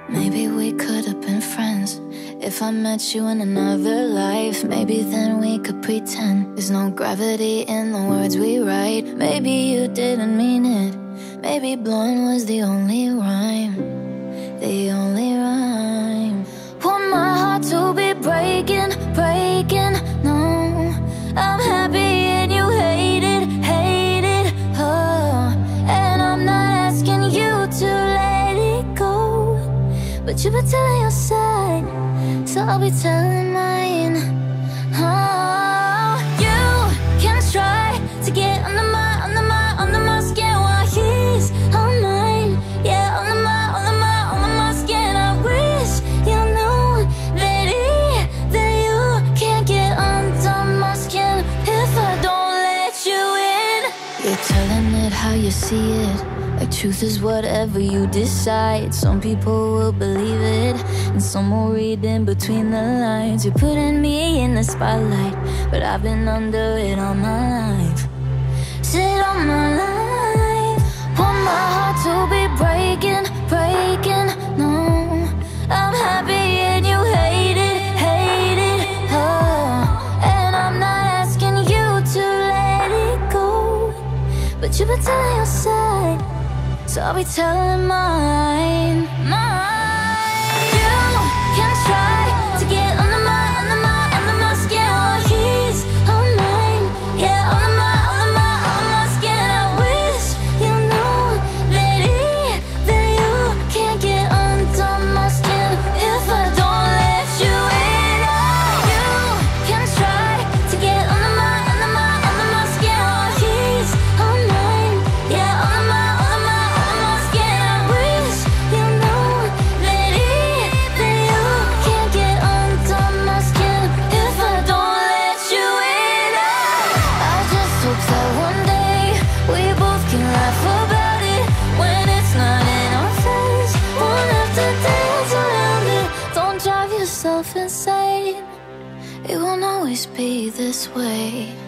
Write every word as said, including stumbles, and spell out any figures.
Maybe we could have been friends if I met you in another life. Maybe then we could pretend there's no gravity in the words we write. Maybe you didn't mean it. Maybe blowing was the only rhyme, the only rhyme. Want my heart to be breaking, breaking, no. I'm happy and you hate it, hate it, oh. And I'm not asking you to let it go, but you've been telling your side, so I'll be telling mine. Oh, you can try to get under my, under my, under my skin while he's on mine. Yeah, under my, under my, under my skin. I wish you knew that he, that you can't get under my skin if I don't let you in. You're telling it how you see it, like truth is whatever you decide. Some people will believe it, and some will read in between the lines. You're putting me in the spotlight, but I've been under it all my life. Sit on my life. Want my heart to be breaking, breaking, no. I'm happy and you hate it, hate it, oh. And I'm not asking you to let it go, but you've been telling your side, so I'll be telling mine, mine. You can try to get under my, under my, under my skin while he's on mine. Yeah, under my, under my, under my skin. I wish you knew that he, that you can't get under my skin if I don't let you in. Oh, you can try to get under my, under my, under my skin while he's on mine. Yeah, under my, under my, under my skin. I wish you knew that he, that you can't get under my skin if I don't let you in. Oh, I just hope that one day we both can laugh about it when it's not in our face. Won't have to dance around it. Don't drive yourself insane. It won't always be this way.